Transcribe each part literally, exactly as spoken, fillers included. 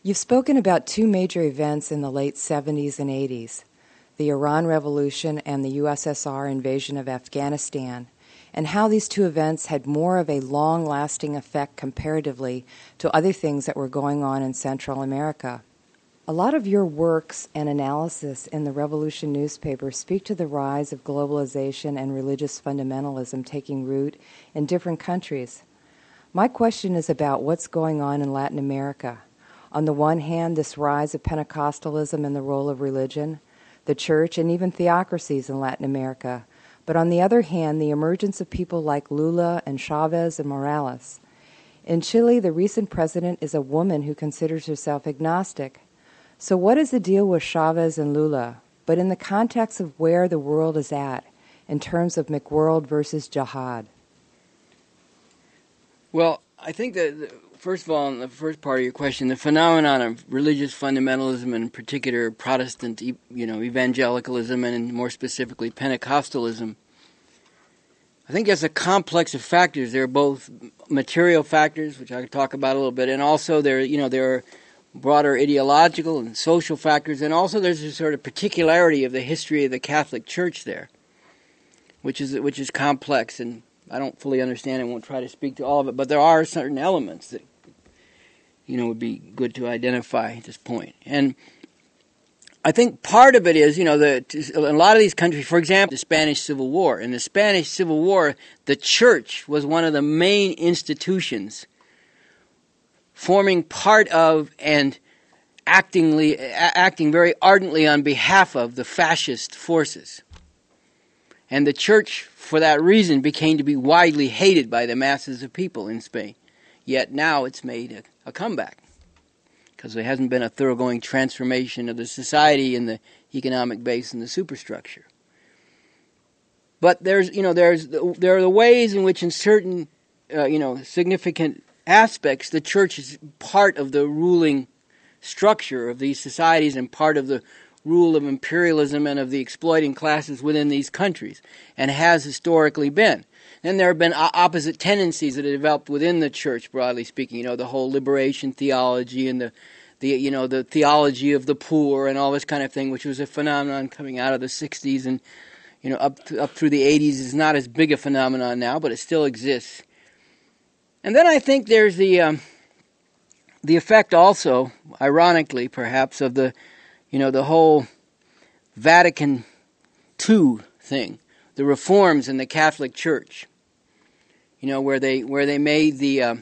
You've spoken about two major events in the late seventies and eighties, the Iran Revolution and the U S S R invasion of Afghanistan, and how these two events had more of a long-lasting effect comparatively to other things that were going on in Central America. A lot of your works and analysis in the Revolution newspaper speak to the rise of globalization and religious fundamentalism taking root in different countries. My question is about what's going on in Latin America. On the one hand, this rise of Pentecostalism and the role of religion, the church, and even theocracies in Latin America. But on the other hand, the emergence of people like Lula and Chavez and Morales. In Chile, the recent president is a woman who considers herself agnostic. So what is the deal with Chavez and Lula, but in the context of where the world is at, in terms of McWorld versus Jihad? Well, I think that, first of all, in the first part of your question, the phenomenon of religious fundamentalism, and in particular Protestant, you know, evangelicalism, and more specifically Pentecostalism, I think that's a complex of factors. There are both material factors, which I could talk about a little bit, and also there, you know, there are broader ideological and social factors, and also there's a sort of particularity of the history of the Catholic Church there, which is which is complex, and I don't fully understand and won't try to speak to all of it, but there are certain elements that, you know, would be good to identify at this point. And I think part of it is, you know, the, in a lot of these countries, for example, the Spanish Civil War. In the Spanish Civil War, the church was one of the main institutions forming part of and actingly, acting very ardently on behalf of the fascist forces. And the church, for that reason, became to be widely hated by the masses of people in Spain. Yet now it's made a, a comeback, because there hasn't been a thoroughgoing transformation of the society and the economic base and the superstructure. But there's, you know, there's there are the ways in which, in certain, uh, you know, significant aspects, the church is part of the ruling structure of these societies and part of the rule of imperialism and of the exploiting classes within these countries, and has historically been. Then there have been opposite tendencies that have developed within the church, broadly speaking. You know, the whole liberation theology and the, the you know, the theology of the poor and all this kind of thing, which was a phenomenon coming out of the sixties and, you know, up to, up through the eighties. Is not as big a phenomenon now, but it still exists. And then I think there's the um, the effect also, ironically perhaps, of the, you know, the whole Vatican two thing, the reforms in the Catholic Church. You know, where they where they made the uh,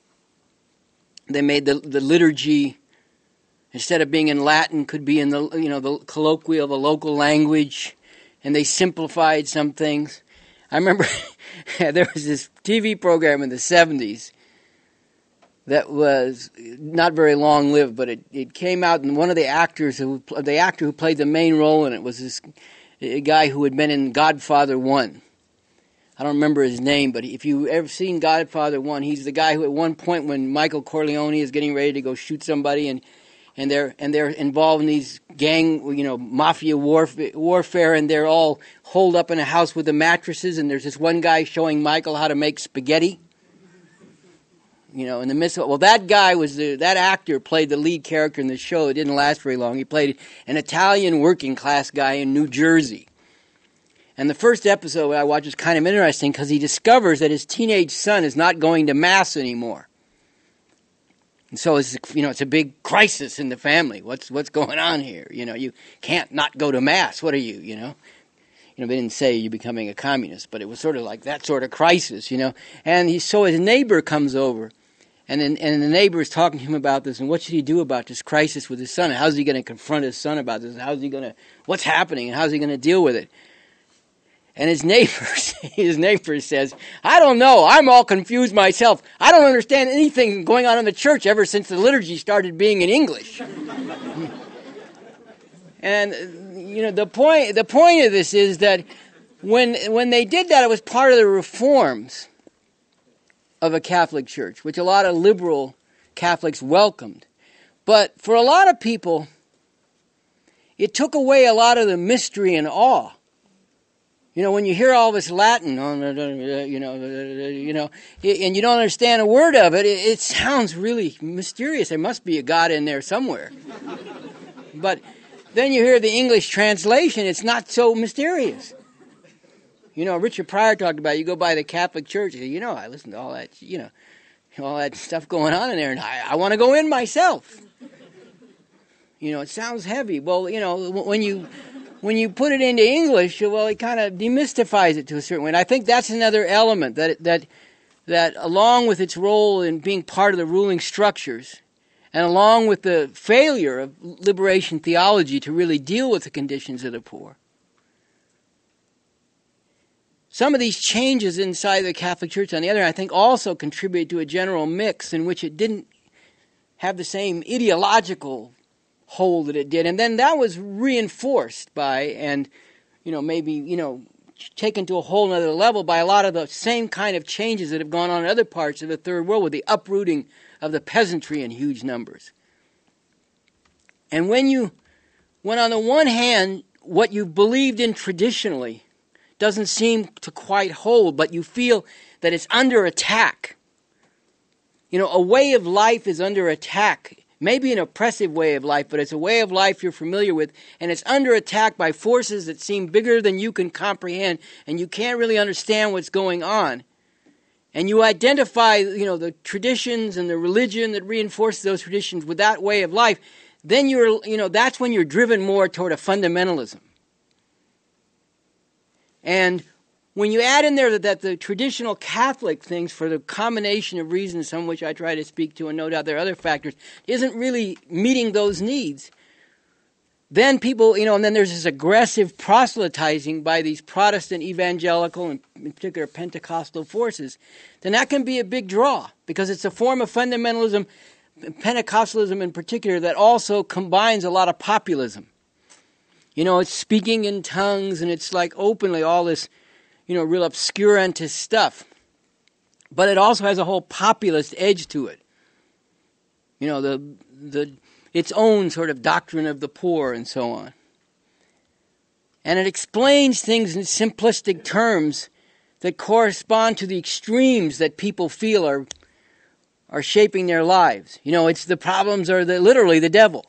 they made the the liturgy, instead of being in Latin, could be in the, you know, the colloquial, the local language, and they simplified some things. I remember there was this T V program in the seventies that was not very long-lived, but it, it came out, and one of the actors, who, the actor who played the main role in it was this a guy who had been in Godfather one. I don't remember his name, but if you've ever seen Godfather one, he's the guy who at one point when Michael Corleone is getting ready to go shoot somebody, and and they're and they're involved in these gang, you know, mafia warfare, warfare, and they're all holed up in a house with the mattresses, and there's this one guy showing Michael how to make spaghetti. You know, in the midst of, well, that guy was the, that actor played the lead character in the show. It didn't last very long. He played an Italian working class guy in New Jersey. And the first episode I watched is kind of interesting because he discovers that his teenage son is not going to Mass anymore. And so it's, you know, it's a big crisis in the family. What's what's going on here? You know, you can't not go to Mass. What are you, you know? You know, they didn't say you're becoming a communist, but it was sort of like that sort of crisis, you know. And he, so his neighbor comes over, and then, and the neighbor is talking to him about this, and what should he do about this crisis with his son? And how's he going to confront his son about this? How's he going to, what's happening, and how's he going to deal with it? And his neighbor, his neighbor says, I don't know, I'm all confused myself. I don't understand anything going on in the church ever since the liturgy started being in English. And, you know, the point the point of this is that when when they did that, it was part of the reforms of a Catholic Church, which a lot of liberal Catholics welcomed. But for a lot of people, it took away a lot of the mystery and awe You know, when you hear all this Latin, you know, you know, and you don't understand a word of it, it sounds really mysterious. There must be a God in there somewhere. But then you hear the English translation, it's not so mysterious. You know, Richard Pryor talked about, you go by the Catholic Church, you know, I listen to all that, you know, all that stuff going on in there, and I, I want to go in myself. You know, it sounds heavy. Well, you know, when you when you put it into English, well, it kind of demystifies it to a certain way. And I think that's another element that that that, along with its role in being part of the ruling structures, and along with the failure of liberation theology to really deal with the conditions of the poor, some of these changes inside the Catholic Church, on the other hand, I think also contribute to a general mix in which it didn't have the same ideological hold that it did. And then that was reinforced by, and, you know, maybe, you know, taken to a whole other level by a lot of the same kind of changes that have gone on in other parts of the Third World, with the uprooting of the peasantry in huge numbers. And when you, when on the one hand, what you believed in traditionally doesn't seem to quite hold, but you feel that it's under attack. You know, a way of life is under attack. Maybe an oppressive way of life, but it's a way of life you're familiar with, and it's under attack by forces that seem bigger than you can comprehend, and you can't really understand what's going on. And you identify, you know, the traditions and the religion that reinforces those traditions with that way of life, then you're, you know, that's when you're driven more toward a fundamentalism. And when you add in there that, that the traditional Catholic things, for the combination of reasons, some of which I try to speak to, and no doubt there are other factors, isn't really meeting those needs, then people, you know, and then there's this aggressive proselytizing by these Protestant evangelical and in particular Pentecostal forces, then that can be a big draw, because it's a form of fundamentalism, Pentecostalism in particular, that also combines a lot of populism. You know, it's speaking in tongues, and it's like openly all this, you know, real obscurantist stuff. But it also has a whole populist edge to it. You know, the the its own sort of doctrine of the poor and so on. And it explains things in simplistic terms that correspond to the extremes that people feel are are shaping their lives. You know, it's the problems are the, literally the devil.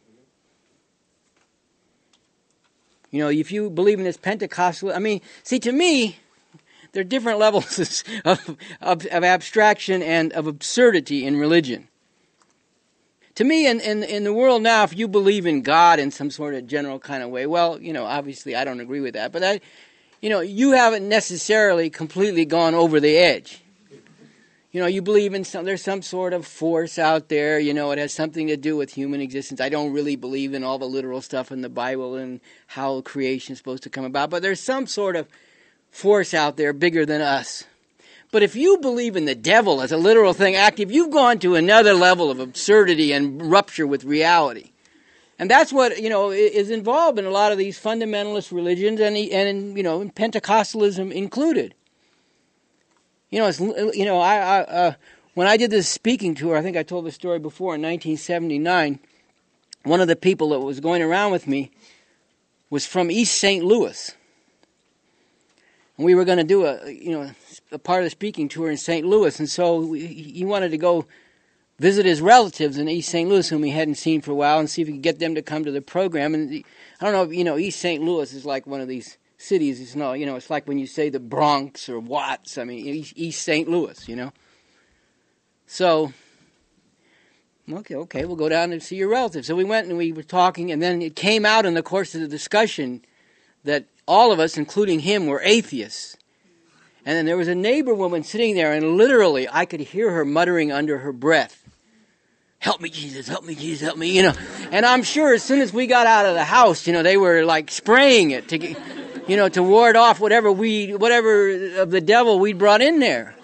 You know, if you believe in this Pentecostal, I mean, see, to me, there are different levels of, of, of abstraction and of absurdity in religion. To me, in, in, in the world now, if you believe in God in some sort of general kind of way, well, you know, obviously I don't agree with that, but I, you know, you haven't necessarily completely gone over the edge. You know, you believe in some, there's some sort of force out there, you know, it has something to do with human existence. I don't really believe in all the literal stuff in the Bible and how creation is supposed to come about, but there's some sort of force out there bigger than us. But if you believe in the devil as a literal thing active, you've gone to another level of absurdity and rupture with reality. And that's what, you know, is involved in a lot of these fundamentalist religions, and, and you know, Pentecostalism included. You know, it's, you know, I, I uh, when I did this speaking tour, I think I told the story before, in nineteen seventy-nine, one of the people that was going around with me was from East Saint Louis. And we were going to do a, you know, a part of the speaking tour in Saint Louis, and so we, he wanted to go visit his relatives in East Saint Louis, whom he hadn't seen for a while, and see if he could get them to come to the program. And the, I don't know if, you know, East Saint Louis is like one of these cities. It's no, you know, it's like when you say the Bronx or Watts. I mean, East, East Saint Louis, you know. So, okay, okay, we'll go down and see your relatives. So we went and we were talking, and then it came out in the course of the discussion that all of us, including him, were atheists. And then there was a neighbor woman sitting there, and literally I could hear her muttering under her breath, "Help me, Jesus, help me, Jesus, help me," you know. And I'm sure as soon as we got out of the house, you know, they were like spraying it to get, you know, to ward off whatever we, whatever of the devil we'd brought in there.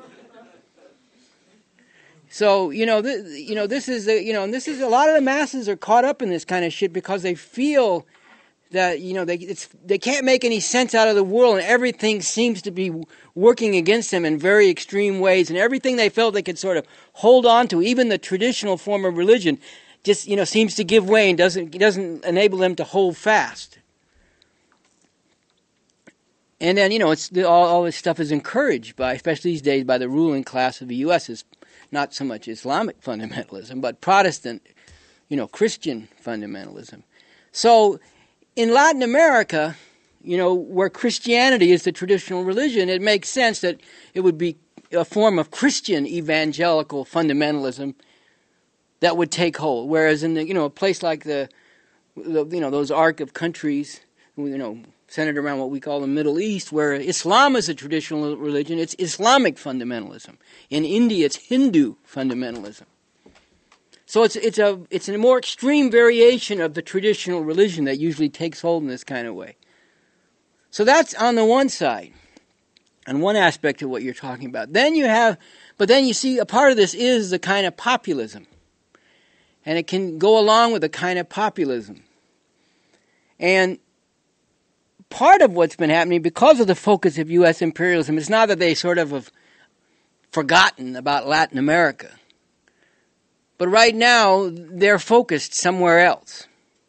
So, you know, th- you know, this is, the, you know, and this is, a lot of the masses are caught up in this kind of shit because they feel that, you know, they it's, they can't make any sense out of the world, and everything seems to be working against them in very extreme ways, and everything they felt they could sort of hold on to, even the traditional form of religion, just, you know, seems to give way and doesn't doesn't enable them to hold fast. And then, you know, it's the, all, all this stuff is encouraged by, especially these days, by the ruling class of the U S. Is not so much Islamic fundamentalism, but Protestant, you know, Christian fundamentalism. So in Latin America, you know, where Christianity is the traditional religion, it makes sense that it would be a form of Christian evangelical fundamentalism that would take hold. Whereas in the, you know, a place like the, the you know, those arc of countries, you know, centered around what we call the Middle East, where Islam is a traditional religion, it's Islamic fundamentalism. In India, it's Hindu fundamentalism. So it's it's a it's a more extreme variation of the traditional religion that usually takes hold in this kind of way. So that's on the one side, on one aspect of what you're talking about. Then you have, but then you see a part of this is the kind of populism. And it can go along with a kind of populism. And part of what's been happening, because of the focus of U S imperialism, is not that they sort of have forgotten about Latin America. But right now, they're focused somewhere else.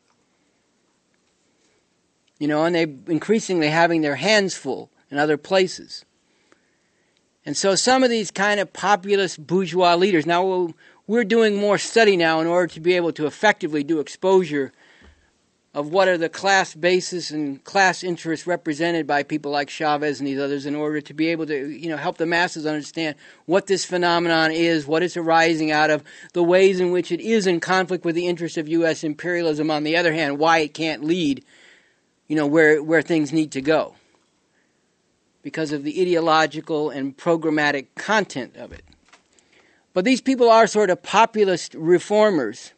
You know, and they're increasingly having their hands full in other places. And so some of these kind of populist bourgeois leaders, now we're doing more study now in order to be able to effectively do exposure of what are the class bases and class interests represented by people like Chavez and these others, in order to be able to, you know, help the masses understand what this phenomenon is, what it's arising out of, the ways in which it is in conflict with the interests of U S imperialism, on the other hand, why it can't lead, you know, where where things need to go because of the ideological and programmatic content of it. But these people are sort of populist reformers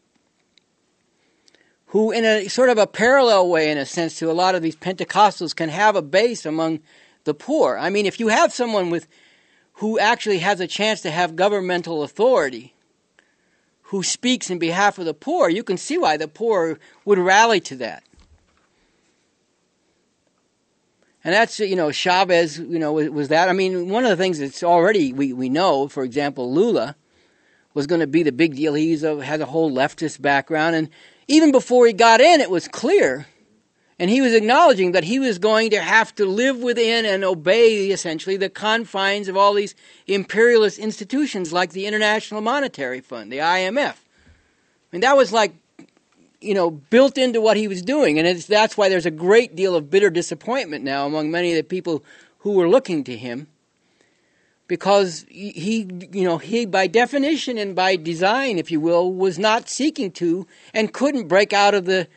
who, in a sort of a parallel way, in a sense, to a lot of these Pentecostals, can have a base among the poor. I mean, if you have someone with who actually has a chance to have governmental authority, who speaks in behalf of the poor, you can see why the poor would rally to that. And that's, you know, Chavez, you know, was, was that. I mean, one of the things that's already, we, we know, for example, Lula was going to be the big deal. He has a whole leftist background, and even before he got in, it was clear, and he was acknowledging that he was going to have to live within and obey, essentially, the confines of all these imperialist institutions like the International Monetary Fund, the I M F. I mean, that was like, you know, built into what he was doing, and it's, that's why there's a great deal of bitter disappointment now among many of the people who were looking to him, because he, you know, he by definition and by design, if you will, was not seeking to and couldn't break out of the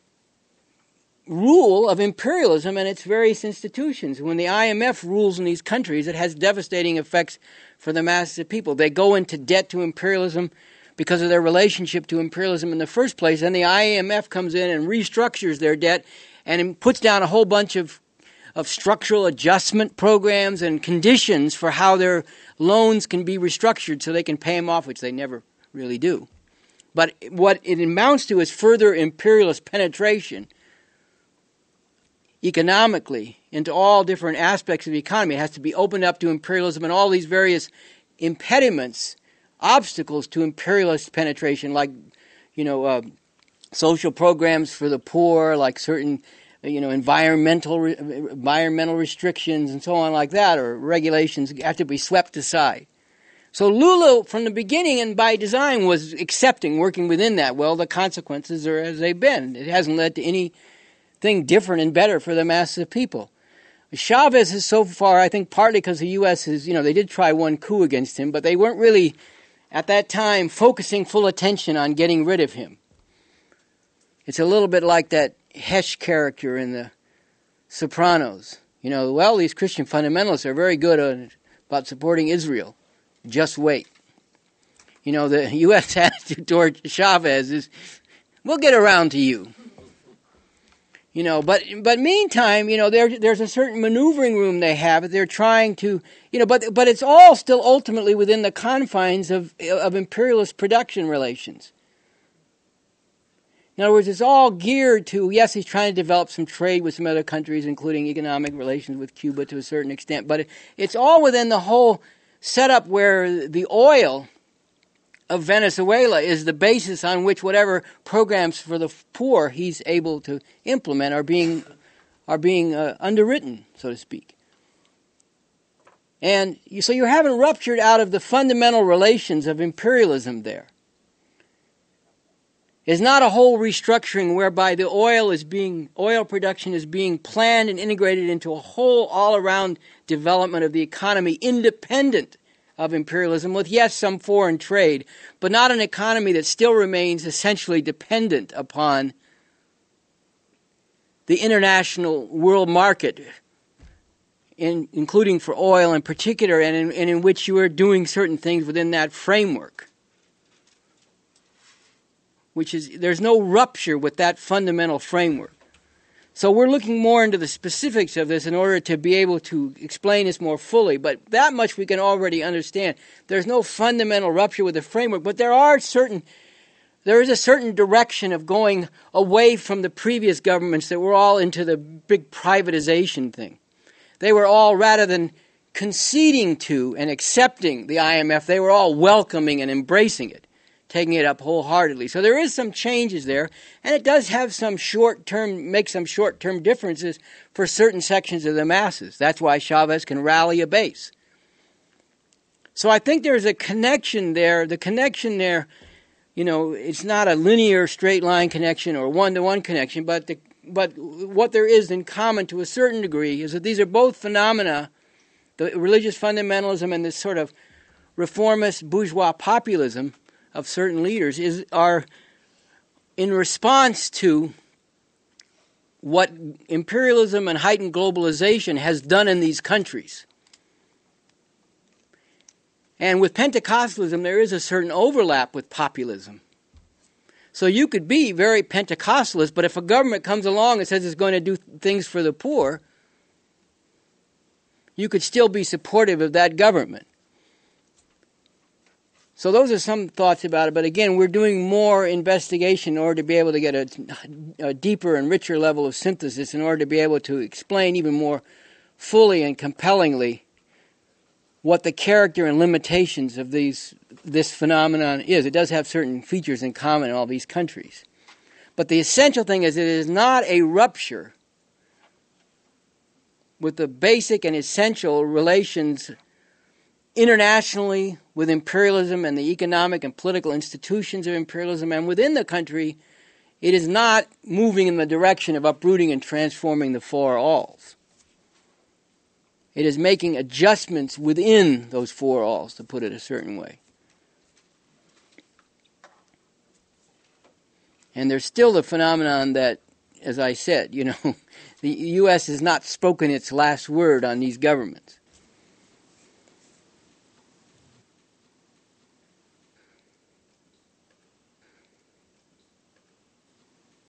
rule of imperialism and its various institutions. When the I M F rules in these countries, it has devastating effects for the masses of people. They go into debt to imperialism because of their relationship to imperialism in the first place, and the I M F comes in and restructures their debt and puts down a whole bunch of of structural adjustment programs and conditions for how their loans can be restructured so they can pay them off, which they never really do. But what it amounts to is further imperialist penetration economically into all different aspects of the economy. It has to be opened up to imperialism and all these various impediments, obstacles to imperialist penetration, like, you know, uh, social programs for the poor, like certain you know, environmental environmental restrictions and so on like that, or regulations have to be swept aside. So Lula, from the beginning and by design, was accepting, working within that. Well, the consequences are as they've been. It hasn't led to anything different and better for the masses of people. Chavez is so far, I think, partly because the U S is, you know, they did try one coup against him, but they weren't really, at that time, focusing full attention on getting rid of him. It's a little bit like that Hesh character in The Sopranos. You know, well, these Christian fundamentalists are very good on, about supporting Israel. Just wait. You know, the U S attitude toward Chavez is, we'll get around to you. You know, but but meantime, you know, there there's a certain maneuvering room they have. They're trying to, you know, but but it's all still ultimately within the confines of of imperialist production relations. In other words, it's all geared to, yes, he's trying to develop some trade with some other countries, including economic relations with Cuba to a certain extent, but it, it's all within the whole setup where the oil of Venezuela is the basis on which whatever programs for the poor he's able to implement are being are being uh, underwritten, so to speak. And you, so you haven't ruptured out of the fundamental relations of imperialism there. It's not a whole restructuring whereby the oil is being, oil production is being planned and integrated into a whole all-around development of the economy independent of imperialism, with, yes, some foreign trade, but not an economy that still remains essentially dependent upon the international world market, in, including for oil in particular, and in, and in which you are doing certain things within that framework. Which is, there's no rupture with that fundamental framework. So we're looking more into the specifics of this in order to be able to explain this more fully. But that much we can already understand. There's no fundamental rupture with the framework, but there are certain, there is a certain direction of going away from the previous governments that were all into the big privatization thing. They were all, rather than conceding to and accepting the I M F, they were all welcoming and embracing it, taking it up wholeheartedly. So there is some changes there, and it does have some short-term, make some short-term differences for certain sections of the masses. That's why Chavez can rally a base. So I think there's a connection there. The connection there, you know, it's not a linear straight-line connection or one-to-one connection, but the, but what there is in common to a certain degree is that these are both phenomena, the religious fundamentalism and this sort of reformist bourgeois populism of certain leaders is are in response to what imperialism and heightened globalization has done in these countries. And with Pentecostalism, there is a certain overlap with populism. So you could be very Pentecostalist, but if a government comes along and says it's going to do things for the poor, you could still be supportive of that government. So those are some thoughts about it. But again, we're doing more investigation in order to be able to get a, a deeper and richer level of synthesis in order to be able to explain even more fully and compellingly what the character and limitations of these this phenomenon is. It does have certain features in common in all these countries. But the essential thing is it is not a rupture with the basic and essential relations internationally with imperialism and the economic and political institutions of imperialism, and within the country, it is not moving in the direction of uprooting and transforming the four alls. It is making adjustments within those four alls, to put it a certain way. And there's still the phenomenon that, as I said, you know, the U S has not spoken its last word on these governments.